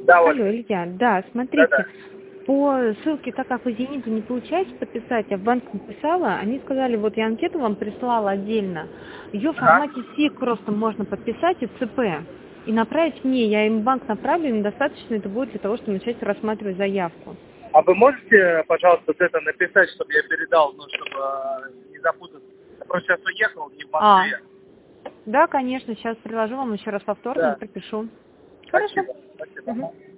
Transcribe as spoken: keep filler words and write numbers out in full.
Да, Алло, Ольга. Илья, да, смотрите, Да-да. по ссылке, так как вы «Зените» не получаете подписать, я в банк написала, они сказали, вот я анкету вам прислала отдельно, ее в Ага. формате сик просто можно подписать и ЦП, и направить мне, я им в банк направлю, им достаточно это будет для того, чтобы начать рассматривать заявку. А вы можете, пожалуйста, вот это написать, чтобы я передал, ну, чтобы э, не запутаться? Я просто сейчас уехал, не в А, Москве. да, конечно, сейчас приложу вам еще раз повторно и Да. пропишу. Хорошо. Спасибо. Спасибо. Мгм. Ага.